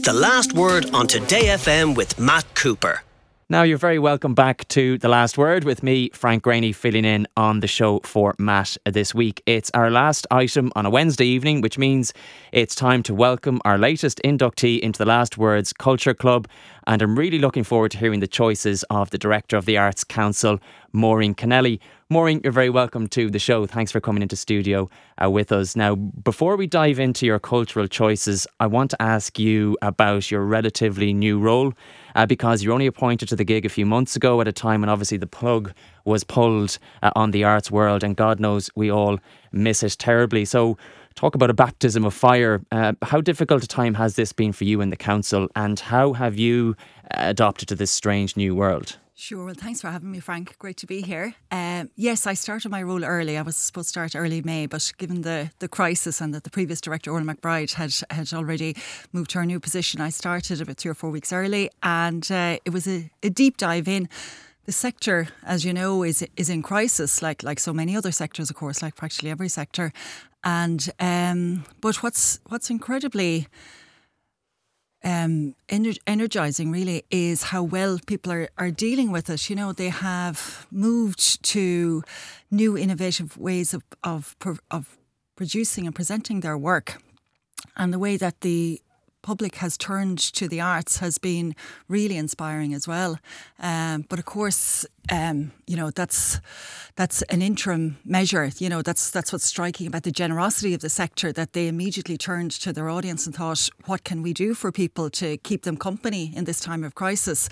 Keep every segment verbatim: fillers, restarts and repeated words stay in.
The Last Word on Today F M with Matt Cooper. Now, you're very welcome back to The Last Word with me, Frank Graney, filling in on the show for Matt this week. It's our last item on a Wednesday evening, which means it's time to welcome our latest inductee into the Last Words Culture Club. And I'm really looking forward to hearing the choices of the Director of the Arts Council, Maureen Kennelly. Maureen, you're very welcome to the show. Thanks for coming into studio uh, with us. Now, before we dive into your cultural choices, I want to ask you about your relatively new role, uh, because you're only appointed to the gig a few months ago at a time when obviously the plug was pulled uh, on the arts world, and God knows we all miss it terribly. So talk about a baptism of fire. Uh, how difficult a time has this been for you in the council, and how have you uh, adopted to this strange new world? Sure. Well, thanks for having me, Frank. Great to be here. Um, yes, I started my role early. I was supposed to start early May, but given the, the crisis and that the previous director, Orla McBride, had had already moved to her new position, I started about three or four weeks early, and uh, it was a, a deep dive in. The sector, as you know, is is in crisis, like like so many other sectors, of course, like practically every sector. And um, but what's what's incredibly Um, ener- energising really is how well people are, are dealing with it. You know, they have moved to new innovative ways of, of, of producing and presenting their work. And the way that the public has turned to the arts has been really inspiring as well. Um, but of course, um, you know, that's that's an interim measure. You know, that's that's what's striking about the generosity of the sector, that they immediately turned to their audience and thought, what can we do for people to keep them company in this time of crisis?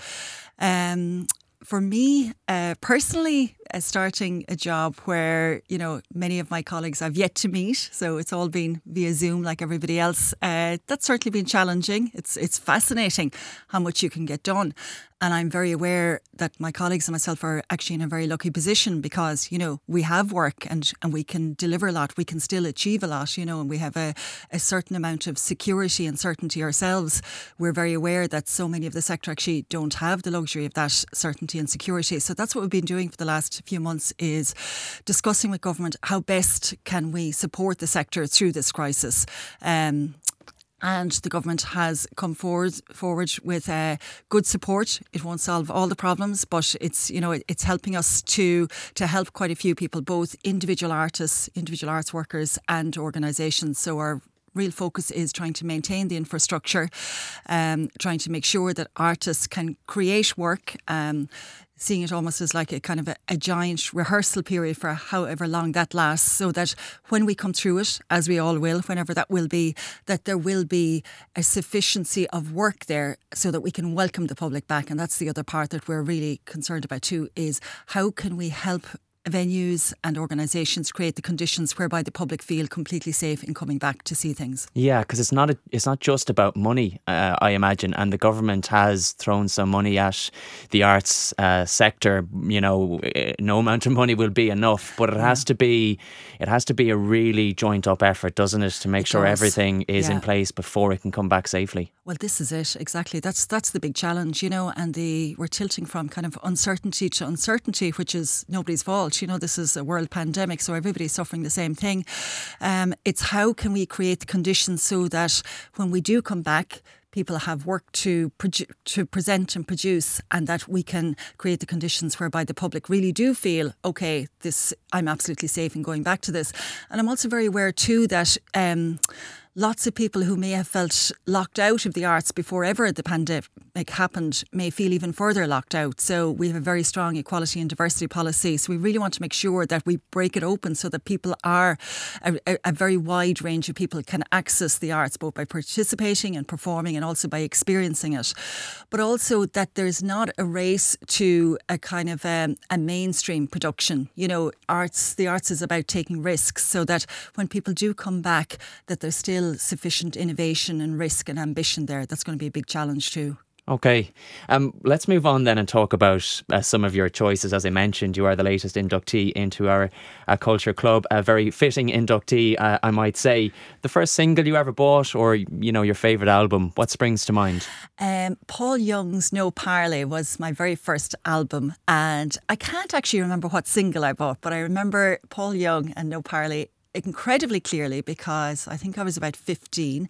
Um, for me, uh, personally, uh, starting a job where, you know, many of my colleagues I've yet to meet, so it's all been via Zoom like everybody else, uh, that's certainly been challenging. It's it's fascinating how much you can get done. And I'm very aware that my colleagues and myself are actually in a very lucky position because, you know, we have work and, and we can deliver a lot. We can still achieve a lot, you know, and we have a, a certain amount of security and certainty ourselves. We're very aware that so many of the sector actually don't have the luxury of that certainty and security. So that's what we've been doing for the last few months, is discussing with government how best can we support the sector through this crisis. Um, And the government has come forward forward with uh, good support. It won't solve all the problems, but it's, you know, it, it's helping us to to help quite a few people, both individual artists, individual arts workers, and organisations. So our real focus is trying to maintain the infrastructure, um, trying to make sure that artists can create work. Um, seeing it almost as like a kind of a, a giant rehearsal period for however long that lasts, so that when we come through it, as we all will, whenever that will be, that there will be a sufficiency of work there so that we can welcome the public back. And that's the other part that we're really concerned about too, is how can we help venues and organisations create the conditions whereby the public feel completely safe in coming back to see things. Yeah, because it's not a, it's not just about money, uh, I imagine, and the government has thrown some money at the arts uh, sector. You know, no amount of money will be enough, but it has to be it has to be a really joint up effort, doesn't it, to make it sure does. everything is yeah. in place before it can come back safely. Well, this is it, exactly. That's that's the big challenge, you know, and the we're tilting from kind of uncertainty to uncertainty, which is nobody's fault. You know, this is a world pandemic, so everybody's suffering the same thing. Um, it's how can we create the conditions so that when we do come back, people have work to produ- to present and produce, and that we can create the conditions whereby the public really do feel, okay, this I'm absolutely safe in going back to this. And I'm also very aware too that Um, lots of people who may have felt locked out of the arts before ever the pandemic happened may feel even further locked out. So we have a very strong equality and diversity policy. So we really want to make sure that we break it open so that people are, a, a, a very wide range of people can access the arts, both by participating and performing and also by experiencing it. But also that there's not a race to a kind of um, a mainstream production. You know, arts, the arts is about taking risks so that when people do come back, that there's still sufficient innovation and risk and ambition there. That's going to be a big challenge too. Okay, um, let's move on then and talk about uh, some of your choices. As I mentioned, you are the latest inductee into our uh, culture club, a very fitting inductee, uh, I might say. The first single you ever bought, or, you know, your favourite album, what springs to mind? Um, Paul Young's No Parley was my very first album, and I can't actually remember what single I bought, but I remember Paul Young and No Parley incredibly clearly because I think I was about fifteen,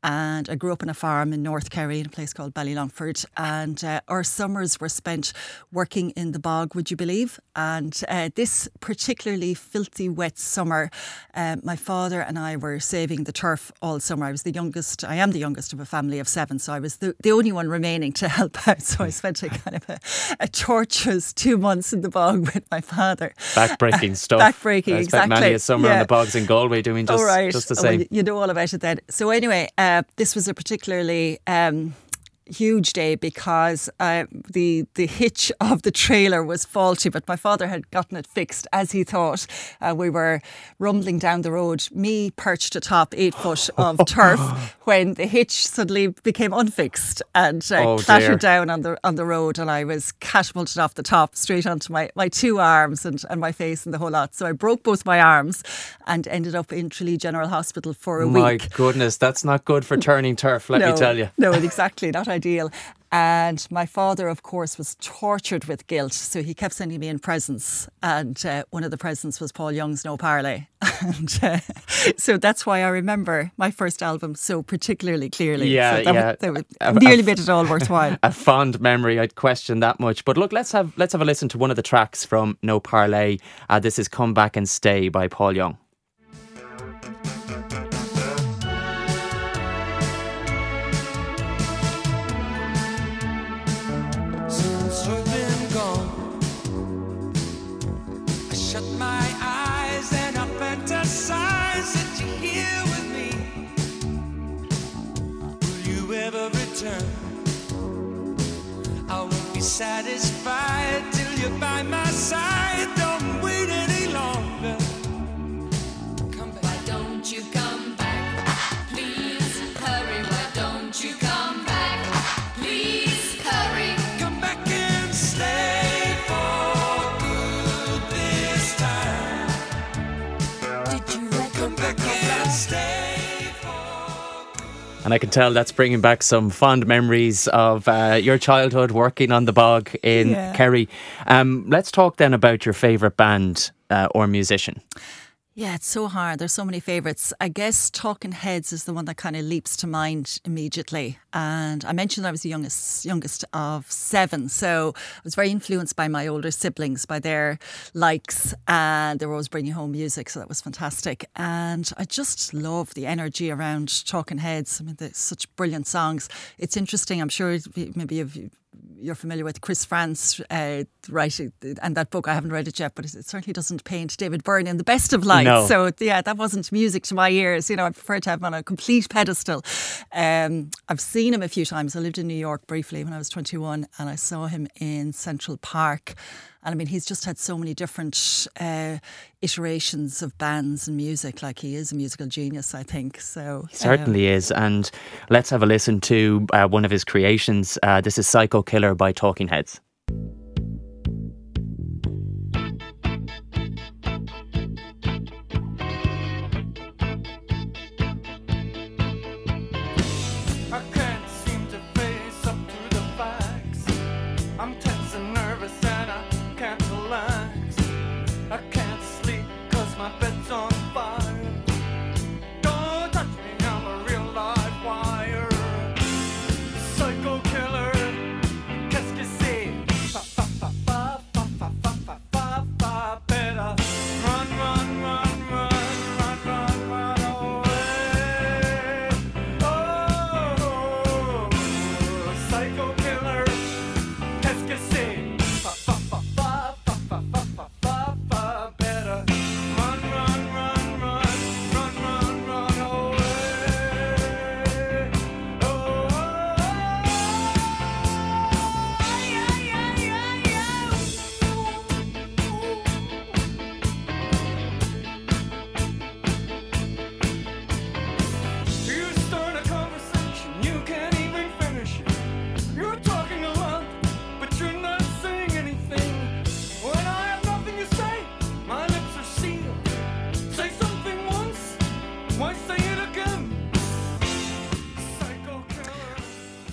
And I grew up on a farm in North Kerry in a place called Ballylongford. And uh, our summers were spent working in the bog, would you believe? And uh, this particularly filthy wet summer, uh, my father and I were saving the turf all summer. I was the youngest, I am the youngest of a family of seven, so I was the, the only one remaining to help out. So I spent a kind of a, a torturous two months in the bog with my father. Backbreaking stuff. Backbreaking, I spent exactly. many a summer yeah. in the bogs in Galway doing just, oh, right. just the oh, same. well, you know all about it then. So anyway, uh, this was a particularly um, huge day because uh, the the hitch of the trailer was faulty, but my father had gotten it fixed as he thought. Uh, we were rumbling down the road, me perched atop eight foot of turf, when the hitch suddenly became unfixed and uh, oh, clattered dear. down on the on the road, and I was catapulted off the top straight onto my, my two arms and, and my face and the whole lot. So I broke both my arms and ended up in Tralee General Hospital for a My week. goodness, that's not good for turning turf, let no, me tell you. No, exactly, not ideal. And my father, of course, was tortured with guilt. So he kept sending me in presents. And uh, one of the presents was Paul Young's No Parley. And uh, so that's why I remember my first album so particularly clearly. Yeah, so that yeah. Was, that was, A- nearly a- made it all worthwhile. A fond memory, I'd question that much. But look, let's have let's have a listen to one of the tracks from No Parley. Uh, this is Come Back and Stay by Paul Young. Since you've been gone, I shut my eyes and I fantasize that you're here with me. Will you ever return? I won't be satisfied till you're by my side. Don't wait any longer. Come back. Why don't you come back? Please hurry. Why don't you come back? Please hurry. Come back and stay for good this time. Did you let Come back and stay for And I can tell that's bringing back some fond memories of uh, your childhood working on the bog in Yeah. Kerry. Um, let's talk then about your favourite band uh, or musician. Yeah, it's so hard. There's so many favourites. I guess Talking Heads is the one that kind of leaps to mind immediately. And I mentioned I was the youngest youngest of seven, so I was very influenced by my older siblings, by their likes, and they were always bringing home music, so that was fantastic. And I just love the energy around Talking Heads. I mean, they're such brilliant songs. It's interesting. I'm sure maybe you've you're familiar with Chris France uh, writing, and that book, I haven't read it yet, but it certainly doesn't paint David Byrne in the best of lights. No. So yeah, that wasn't music to my ears. You know, I prefer to have him on a complete pedestal. Um, I've seen him a few times. I lived in New York briefly when I was twenty-one, and I saw him in Central Park. And I mean, he's just had so many different uh, iterations of bands and music. Like, he is a musical genius, I think. So He certainly is. And let's have a listen to uh, one of his creations. Uh, this is Psycho Killer by Talking Heads. I can't seem to face up to the facts. I'm tense and nervous and I can't relax. I can't sleep cause my bed's on fire. Don't touch me, I'm a real live wire. Psycho killer, qu'est-ce que c'est?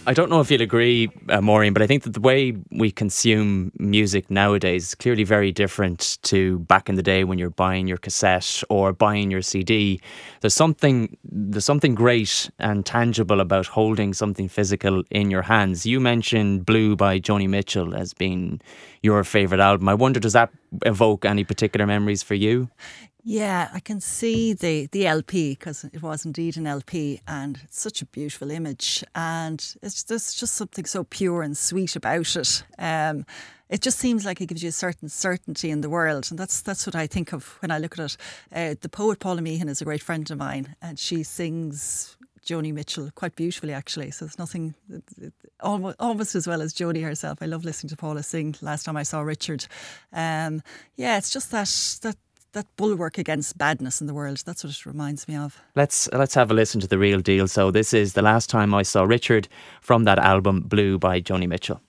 I don't know if you'll agree, uh, Maureen, but I think that the way we consume music nowadays is clearly very different to back in the day when you're buying your cassette or buying your C D. There's something, there's something great and tangible about holding something physical in your hands. You mentioned Blue by Joni Mitchell as being your favourite album. I wonder, does that evoke any particular memories for you? Yeah, I can see the, the L P because it was indeed an L P, and it's such a beautiful image, and it's there's just something so pure and sweet about it. Um, it just seems like it gives you a certain certainty in the world, and that's that's what I think of when I look at it. Uh, the poet Paula Meehan is a great friend of mine, and she sings Joni Mitchell quite beautifully, actually. So there's nothing almost, almost as well as Joni herself. I love listening to Paula sing. Last time I saw Richard, um, yeah, it's just that that. that bulwark against badness in the world. That's what it reminds me of. Let's let's have a listen to the real deal. So this is The Last Time I Saw Richard from that album Blue by Joni Mitchell.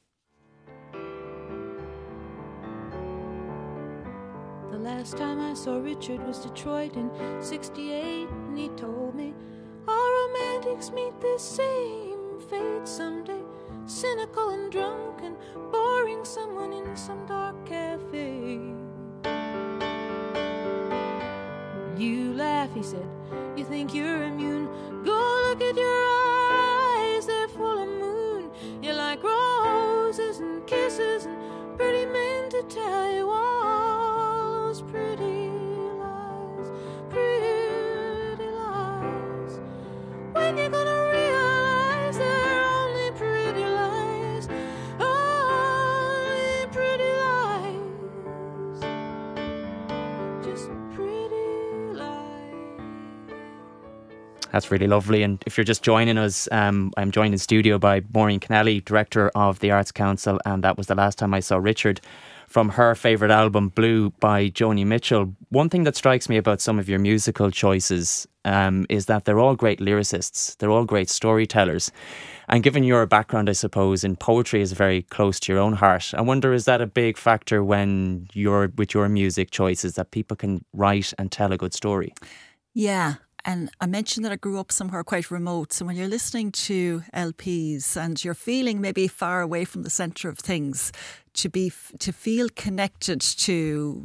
The last time I saw Richard was Detroit in sixty-eight, and he told me all romantics meet the same fate someday. Cynical and drunk and boring someone in some dark cafe. You laugh, he said, you think you're immune. Go look at your eyes, they're full of moon. You like roses and kisses and pretty men to tell you all those pretty lies, pretty lies. When you're gonna realize they're only pretty lies, only pretty lies, just pretty. That's really lovely. And if you're just joining us, um, I'm joined in studio by Maureen Kennelly, Director of the Arts Council, and that was The Last Time I Saw Richard from her favourite album, Blue by Joni Mitchell. One thing that strikes me about some of your musical choices um, is that they're all great lyricists. They're all great storytellers. And given your background, I suppose, in poetry is very close to your own heart. I wonder, is that a big factor when you're with your music choices, that people can write and tell a good story? Yeah. And I mentioned that I grew up somewhere quite remote. So when you're listening to L Ps and you're feeling maybe far away from the centre of things, to be to feel connected to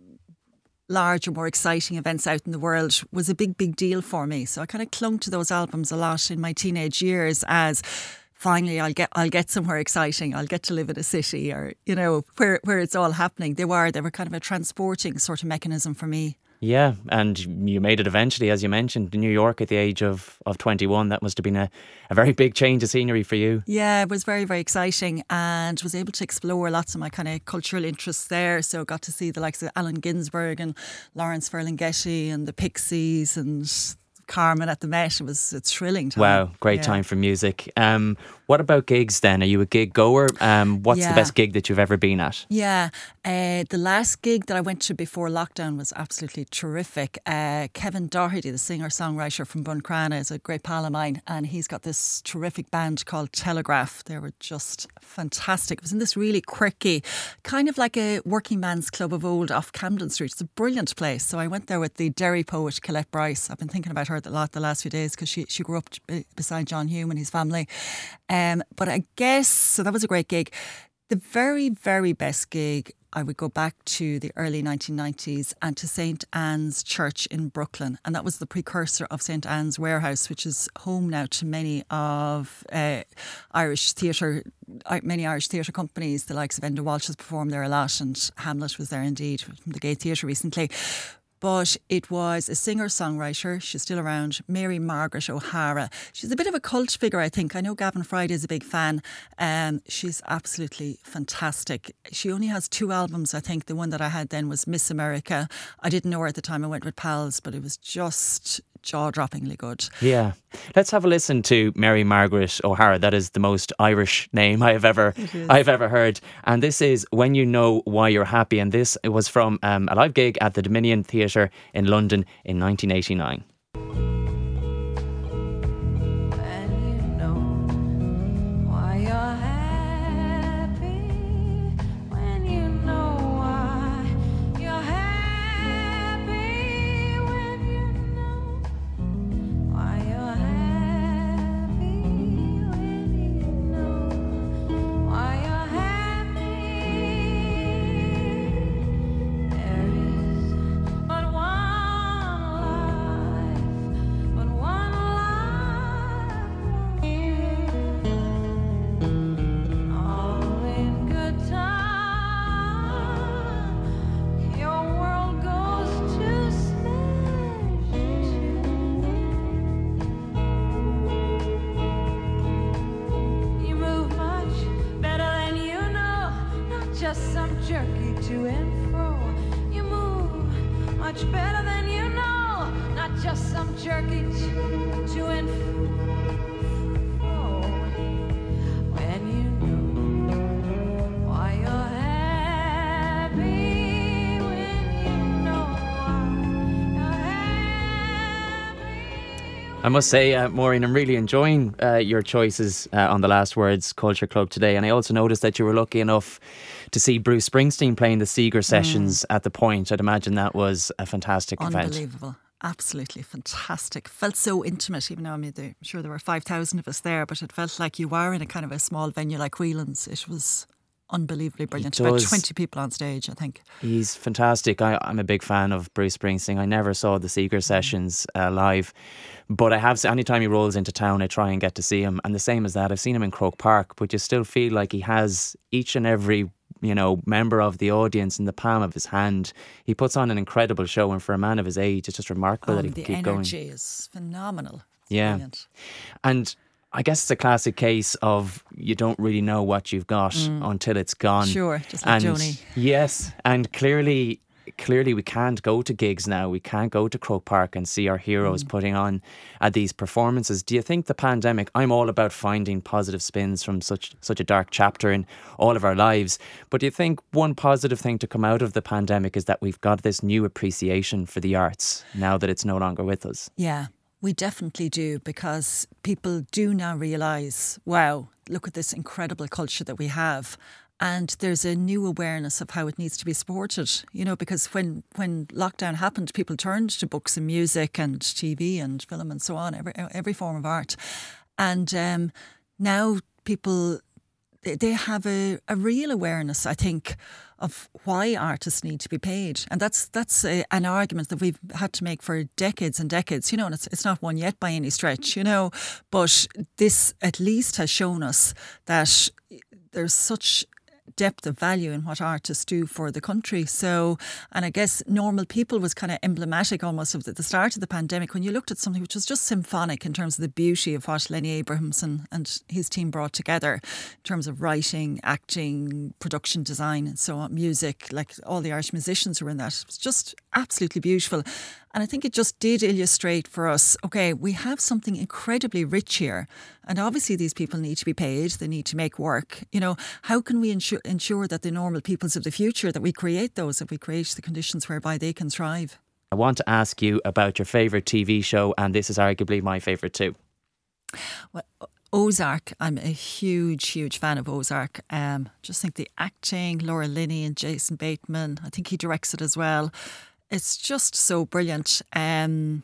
larger, more exciting events out in the world was a big, big deal for me. So I kind of clung to those albums a lot in my teenage years as finally I'll get I'll get somewhere exciting. I'll get to live in a city, or, you know, where where it's all happening. They were they were kind of a transporting sort of mechanism for me. Yeah, and you made it eventually, as you mentioned, in New York at the age of, of twenty-one. That must have been a, a very big change of scenery for you. Yeah, it was very, very exciting, and was able to explore lots of my kind of cultural interests there. So got to see the likes of Allen Ginsberg and Lawrence Ferlinghetti and the Pixies and Carmen at the Met. It was a thrilling time. Wow, great yeah. time for music. Um, what about gigs then? Are you a gig goer? Um, what's yeah. the best gig that you've ever been at? Yeah, uh, the last gig that I went to before lockdown was absolutely terrific. Uh, Kevin Doherty, the singer-songwriter from Buncrana, is a great pal of mine, and he's got this terrific band called Telegraph. They were just fantastic. It was in this really quirky, kind of like a working man's club of old off Camden Street. It's a brilliant place. So I went there with the Derry poet Colette Bryce. I've been thinking about her a lot the last few days because she, she grew up beside John Hume and his family. Um, but I guess, so that was a great gig. The very, very best gig, I would go back to the early nineteen nineties and to Saint Anne's Church in Brooklyn. And that was the precursor of Saint Anne's Warehouse, which is home now to many of uh, Irish theatre, many Irish theatre companies. The likes of Enda Walsh has performed there a lot, and Hamlet was there indeed from the Gay Theatre recently. But it was a singer-songwriter, she's still around, Mary Margaret O'Hara. She's a bit of a cult figure, I think. I know Gavin Friday is a big fan. Um, she's absolutely fantastic. She only has two albums, I think. The one that I had then was Miss America. I didn't know her at the time. I went with pals, but it was just jaw-droppingly good. Yeah. Let's have a listen to Mary Margaret O'Hara. That is the most Irish name I have ever I've ever heard. And this is When You Know Why You're Happy. And this it was from um, a live gig at the Dominion Theatre in London in nineteen eighty-nine. jerky to and fro. You move much better than you know. Not just some jerky to, to and fro. When you know why you're happy, when you know why you're happy. I must say, uh, Maureen, I'm really enjoying uh, your choices uh, on the Last Words Culture Club today. And I also noticed that you were lucky enough to see Bruce Springsteen playing the Seeger sessions at the Point. I'd imagine that was a fantastic event. Unbelievable. Absolutely fantastic. Felt so intimate, even though I mean, I'm sure there were five thousand of us there, but it felt like you were in a kind of a small venue like Whelan's. It was unbelievably brilliant. About does. twenty people on stage, I think. He's fantastic. I, I'm a big fan of Bruce Springsteen. I never saw the Seeger sessions uh, live, but I have. Anytime he rolls into town, I try and get to see him. And the same as that, I've seen him in Croke Park, but you still feel like he has each and every, you know, member of the audience in the palm of his hand. He puts on an incredible show, and for a man of his age, it's just remarkable Oh, that he the can keep going. energy is phenomenal. It's Yeah. brilliant. And I guess it's a classic case of you don't really know what you've got until it's gone. Sure, just like and Joni. Yes, and clearly, clearly we can't go to gigs now. We can't go to Croke Park and see our heroes putting on uh, these performances. Do you think the pandemic? I'm all about finding positive spins from such such a dark chapter in all of our lives. But do you think one positive thing to come out of the pandemic is that we've got this new appreciation for the arts now that it's no longer with us? Yeah, we definitely do, because people do now realise, wow, look at this incredible culture that we have. And there's a new awareness of how it needs to be supported, you know, because when, when lockdown happened, people turned to books and music and T V and film and so on, every, every form of art. And um, now people, they have a, a real awareness, I think, of why artists need to be paid. And that's that's a, an argument that we've had to make for decades and decades, you know, and it's, it's not won yet by any stretch, you know. But this at least has shown us that there's such depth of value in what artists do for the country. So, and I guess Normal People was kind of emblematic almost of the, the start of the pandemic, when you looked at something which was just symphonic in terms of the beauty of what Lenny Abrahamson and his team brought together in terms of writing, acting, production design and so on, music, like all the Irish musicians who were in that. It was just absolutely beautiful. And I think it just did illustrate for us, okay, we have something incredibly rich here. And obviously these people need to be paid. They need to make work. You know, how can we ensure, ensure that the normal peoples of the future, that we create those, that we create the conditions whereby they can thrive? I want to ask you about your favourite T V show, and this is arguably my favourite too. Well, Ozark, I'm a huge, huge fan of Ozark. Um, just think the acting, Laura Linney and Jason Bateman, I think he directs it as well. It's just so brilliant. Um,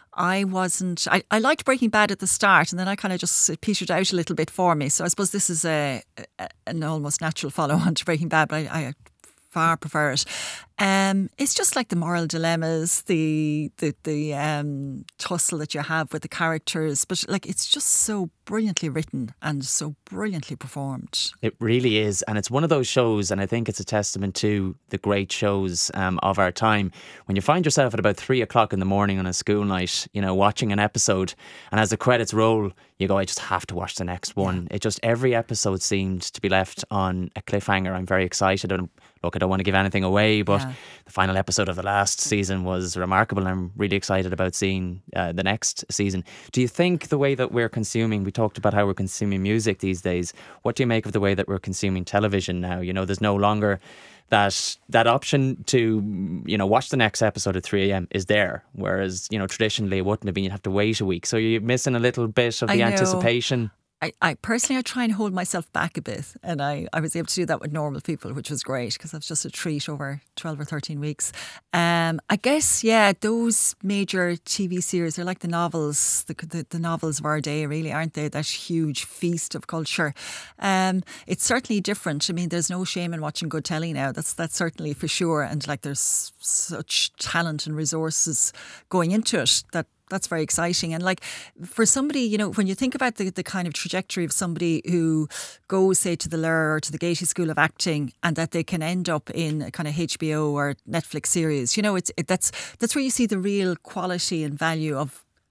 I wasn't, I, I liked Breaking Bad at the start, and then I kind of just it petered out a little bit for me. So I suppose this is a, a an almost natural follow on to Breaking Bad, but I, I far prefer it. Um, it's just like the moral dilemmas, the the the um, tussle that you have with the characters, but like it's just so brilliantly written and so brilliantly performed. It really is, and it's one of those shows, and I think it's a testament to the great shows um, of our time. When you find yourself at about three o'clock in the morning on a school night, you know, watching an episode, and as the credits roll, you go, I just have to watch the next one. Yeah. It just, every episode seemed to be left on a cliffhanger. I'm very excited, and look, I don't want to give anything away, but yeah. the final episode of the last season was remarkable. I'm really excited about seeing uh, the next season. Do you think the way that we're consuming, we talked about how we're consuming music these days, what do you make of the way that we're consuming television now? You know, there's no longer that that option to, you know, watch the next episode at three a.m. is there, whereas, you know, traditionally it wouldn't have been. You'd have to wait a week, so you're missing a little bit of the anticipation. I, I personally, I try and hold myself back a bit, and I, I was able to do that with Normal People, which was great because that's just a treat over twelve or thirteen weeks. Um, I guess, yeah, those major T V series are like the novels, the, the, the novels of our day, really, aren't they? That huge feast of culture. Um, it's certainly different. I mean, there's no shame in watching good telly now. That's that's certainly for sure. And like, there's such talent and resources going into it that. That's very exciting. And like for somebody, you know, when you think about the, the kind of trajectory of somebody who goes, say, to the Lure or to the Gaiety School of Acting, and that they can end up in a kind of H B O or Netflix series, you know, it's it, that's that's where you see the real quality and value of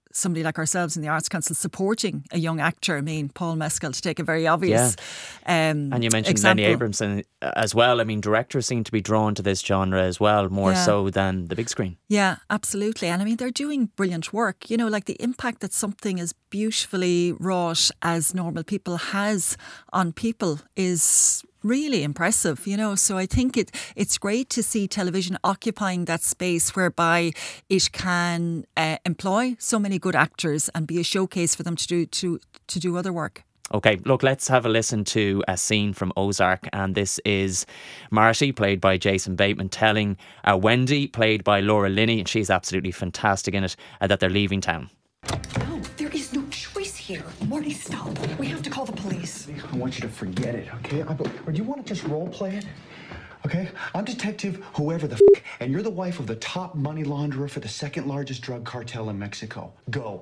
somebody like ourselves in the Arts Council supporting a young actor. I mean, Paul Mescal, to take a very obvious um, And you mentioned example. Lenny Abramson as well. I mean, directors seem to be drawn to this genre as well, more Yeah. so than the big screen. Yeah, absolutely. And I mean, they're doing brilliant work. You know, like the impact that something as beautifully wrought as Normal People has on people is really impressive, you know. So I think it it's great to see television occupying that space whereby it can uh, employ so many good actors and be a showcase for them to do to to do other work. Okay, look, let's have a listen to a scene from Ozark, and this is Marty, played by Jason Bateman, telling uh, Wendy, played by Laura Linney, and she's absolutely fantastic in it, uh, that they're leaving town. No, there is no choice here. Marty, stop. We have to call the police. I want you to forget it, okay? I, or do you want to just role play it? Okay? I'm Detective whoever the f, and you're the wife of the top money launderer for the second largest drug cartel in Mexico. Go.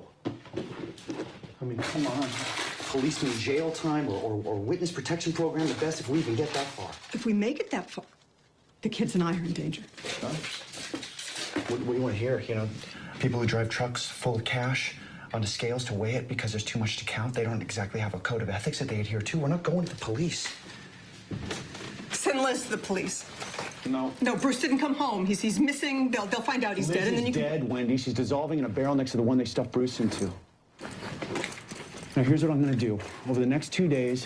I mean, come on. Policeman jail time or, or, or witness protection program, the best if we even get that far. If we make it that far, the kids and I are in danger. Huh? What, what do you want to hear? You know, people who drive trucks full of cash onto scales to weigh it because there's too much to count. They don't exactly have a code of ethics that they adhere to. We're not going to the police. Send Liz to the police. No. No, Bruce didn't come home. He's he's missing. They'll they'll find out he's Liz dead, and then you is can. dead, Wendy. She's dissolving in a barrel next to the one they stuffed Bruce into. Now, here's what I'm going to do. Over the next two days,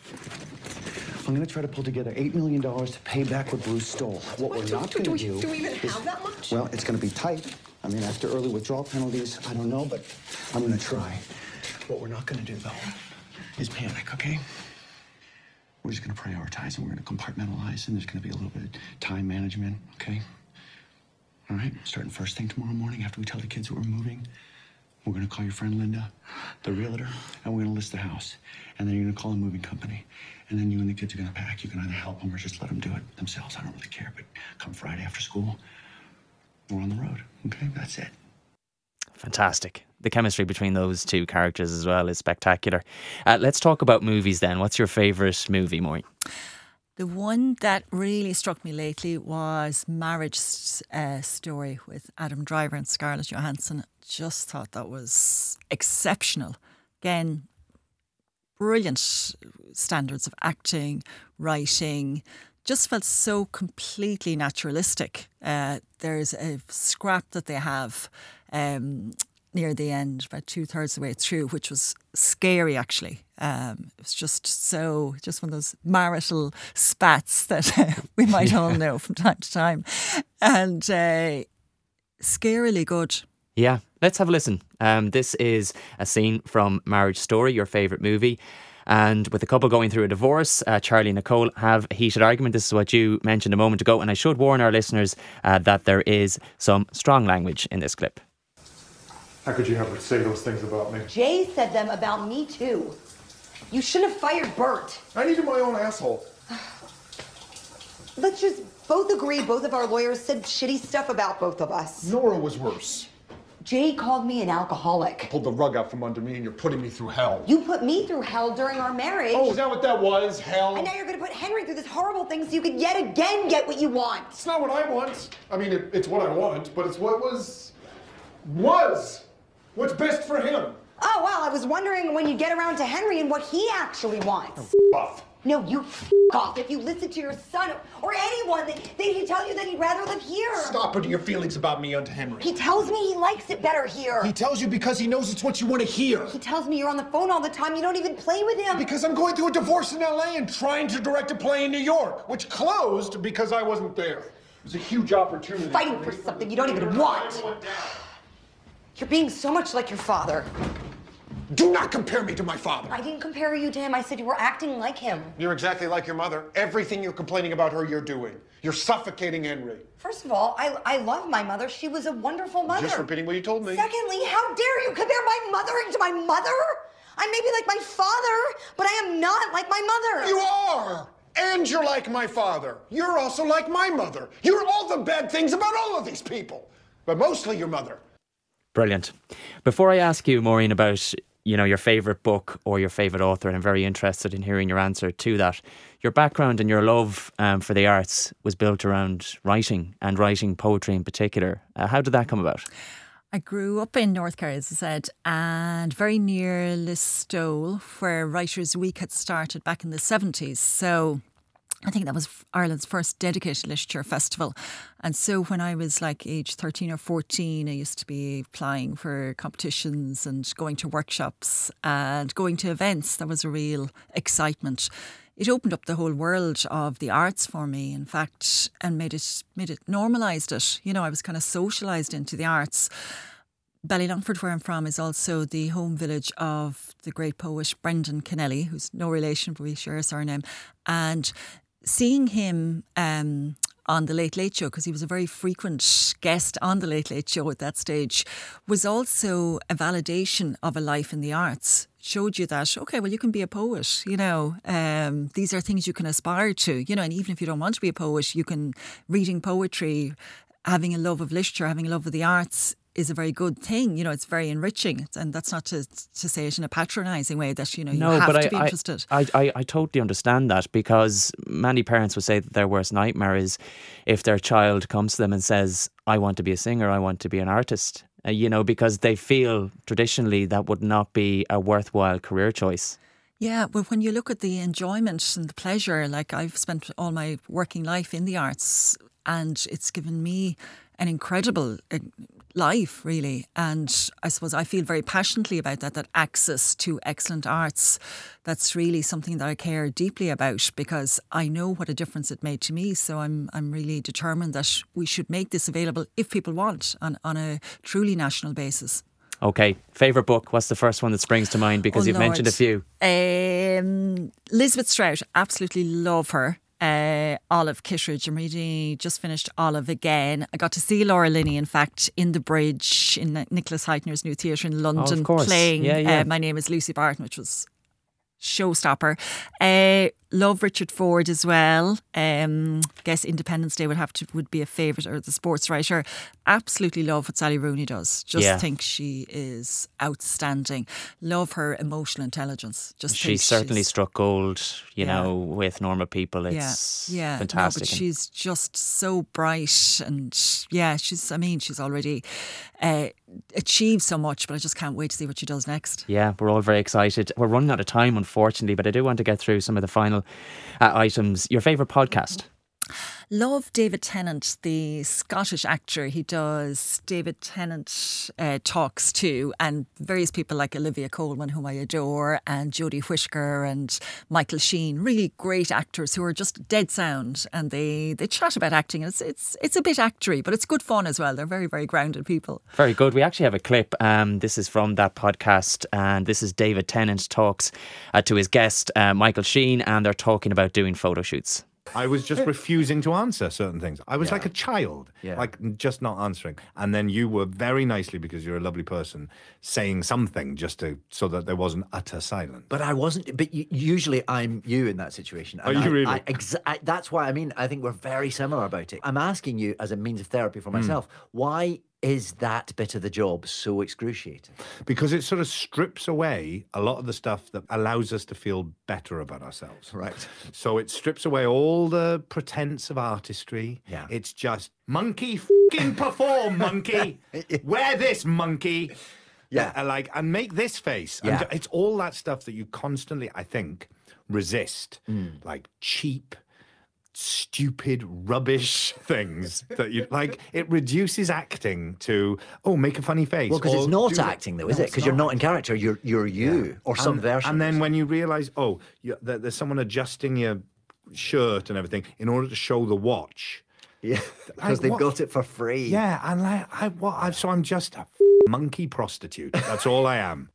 I'm going to try to pull together eight million dollars to pay back what Bruce stole. What, What, we're do- not do- going do to we- do do we even is- have that much? Well, it's going to be tight. I mean, after early withdrawal penalties, I don't know, but I'm going to try. What we're not going to do, though, is panic, okay? We're just going to prioritize, and we're going to compartmentalize, and there's going to be a little bit of time management, okay? All right? Starting first thing tomorrow morning after we tell the kids that we're moving. We're going to call your friend Linda, the realtor, and we're going to list the house. And then you're going to call a moving company. And then you and the kids are going to pack. You can either help them or just let them do it themselves. I don't really care. But come Friday after school, we're on the road. Okay? That's it. Fantastic. The chemistry between those two characters as well is spectacular. Uh, let's talk about movies then. What's your favourite movie, Maureen? The one that really struck me lately was Marriage uh, Story with Adam Driver and Scarlett Johansson. Just thought that was exceptional. Again, brilliant standards of acting, writing. Just felt so completely naturalistic. Uh, there's a scrap that they have um, near the end, about two thirds of the way through, which was scary actually. Um, it was just so, just one of those marital spats that uh, we might all know from time to time. And uh, scarily good. Yeah, let's have a listen. Um, this is a scene from Marriage Story, your favourite movie. And with the couple going through a divorce, uh, Charlie and Nicole have a heated argument. This is what you mentioned a moment ago. And I should warn our listeners uh, that there is some strong language in this clip. How could you ever say those things about me? Jay said them about me too. You should have fired Bert. I needed my own asshole. Let's just both agree both of our lawyers said shitty stuff about both of us. Nora was worse. Jay called me an alcoholic. Pulled the rug out from under me and you're putting me through hell. You put me through hell during our marriage. Oh, is that what that was? Hell? And now you're gonna put Henry through this horrible thing so you can yet again get what you want. It's not what I want. I mean, it, it's what I want, but it's what was... was! What's best for him? Oh, well, I was wondering when you get around to Henry and what he actually wants. Oh, off. No, you f off. If you listen to your son or anyone, then they can tell you that he'd rather live here. Stop putting your feelings about me onto Henry. He tells me he likes it better here. He tells you because he knows it's what you want to hear. He tells me you're on the phone all the time. You don't even play with him. Because I'm going through a divorce in L A and trying to direct a play in New York, which closed because I wasn't there. It was a huge opportunity. Fighting for something you don't even want. You're being so much like your father. Do not compare me to my father. I didn't compare you to him. I said you were acting like him. You're exactly like your mother. Everything you're complaining about her, you're doing. You're suffocating Henry. First of all, I, I love my mother. She was a wonderful mother. Just repeating what you told me. Secondly, how dare you compare my mothering to my mother? I may be like my father, but I am not like my mother. You are! And you're like my father. You're also like my mother. You're all the bad things about all of these people. But mostly your mother. Brilliant. Before I ask you, Maureen, about you know your favourite book or your favourite author, and I'm very interested in hearing your answer to that. Your background and your love um, for the arts was built around writing and writing poetry in particular. Uh, how did that come about? I grew up in North Kerry, as I said, and very near Listowel, where Writers' Week had started back in the seventies. So I think that was Ireland's first dedicated literature festival. And so when I was like age thirteen or fourteen, I used to be applying for competitions and going to workshops and going to events. That was a real excitement. It opened up the whole world of the arts for me, in fact, and made it made it normalised it. You know, I was kind of socialised into the arts. Ballylongford, where I'm from, is also the home village of the great poet Brendan Kennelly, who's no relation, but we share a surname. And seeing him um, on The Late Late Show, because he was a very frequent guest on The Late Late Show at that stage, was also a validation of a life in the arts. Showed you that, okay, well, you can be a poet, you know, um, these are things you can aspire to, you know, and even if you don't want to be a poet, you can, reading poetry, having a love of literature, having a love of the arts is a very good thing. You know, it's very enriching. And that's not to to say it in a patronising way that, you know, you no, have but to I, be interested. I, I, I totally understand that, because many parents would say that their worst nightmare is if their child comes to them and says, I want to be a singer, I want to be an artist. Uh, you know, because they feel traditionally that would not be a worthwhile career choice. Yeah, but when you look at the enjoyment and the pleasure, like I've spent all my working life in the arts and it's given me an incredible uh, life, really. And I suppose I feel very passionately about that, that access to excellent arts. That's really something that I care deeply about, because I know what a difference it made to me. So I'm I'm really determined that we should make this available, if people want, on, on a truly national basis. Okay, favourite book? What's the first one that springs to mind? Because Oh, you've Lord. mentioned a few. Um, Elizabeth Strout, absolutely love her. Uh, Olive Kittredge, I'm reading, just finished Olive again. I got to see Laura Linney, in fact, in the Bridge in Nicholas Heitner's new theatre in London, Oh, of course. playing Yeah, yeah. Uh, My Name is Lucy Barton, which was showstopper. Uh, love Richard Ford as well. Um, guess Independence Day would have to would be a favourite, or the sports writer. Absolutely love what Sally Rooney does. Just Yeah. think she is outstanding. Love her emotional intelligence. Just think She's certainly she's- struck gold, you Yeah. know, with normal people. It's yeah, yeah, fantastic. No, but she's just so bright, and yeah, she's. I mean, she's already uh, achieved so much, but I just can't wait to see what she does next. Yeah, we're all very excited. We're running out of time, unfortunately, but I do want to get through some of the final uh, items. Your favourite podcast? Love David Tennant, the Scottish actor. He does David Tennant uh, talks too, and various people like Olivia Colman, whom I adore, and Jodie Whittaker and Michael Sheen. Really great actors who are just dead sound, and they, they chat about acting. It's it's it's a bit actory, but it's good fun as well. They're very, very grounded people. Very good. We actually have a clip. Um, this is from that podcast, and this is David Tennant talks uh, to his guest, uh, Michael Sheen, and they're talking about doing photo shoots. I was just refusing to answer certain things. I was Yeah. like a child, Yeah. like just not answering. And then you were very nicely, because you're a lovely person, saying something just to so that there wasn't utter silence. But I wasn't. But u- usually I'm you in that situation. Are And you I, really? I, exa- I, that's why. I mean, I think we're very similar about it. I'm asking you as a means of therapy for myself. Why is that bit of the job so excruciating? Because it sort of strips away a lot of the stuff that allows us to feel better about ourselves. Right. So it strips away all the pretense of artistry. Yeah. It's just, monkey, fucking perform, monkey. Wear this, monkey. Yeah. Uh, like, and make this face. And Yeah. ju- it's all that stuff that you constantly, I think, resist. Mm. Like cheap, stupid, rubbish things that you like. It reduces acting to, oh, make a funny face. Well, because it's or not do that. acting, though, is No, it? it's Because you're not. not in character. You're you're you, or some and, version. And of then it. when you realise, oh, you, that there's someone adjusting your shirt and everything in order to show the watch. Yeah, because Like, they've what- got it for free. Yeah, and like, I, what, I, so I'm just a monkey prostitute. That's all I am.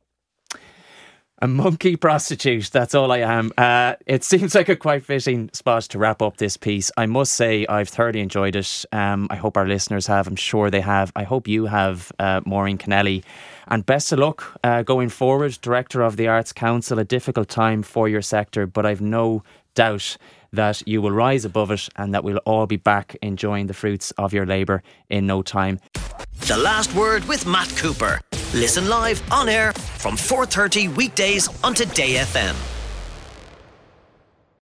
A monkey prostitute, that's all I am. Uh, it seems like a quite fitting spot to wrap up this piece. I must say I've thoroughly enjoyed it. Um, I hope our listeners have. I'm sure they have. I hope you have, uh, Maureen Kennelly. And best of luck uh, going forward, Director of the Arts Council. A difficult time for your sector, but I've no doubt that you will rise above it and that we'll all be back enjoying the fruits of your labour in no time. The Last Word with Matt Cooper. Listen live on air from four thirty weekdays on Today F M.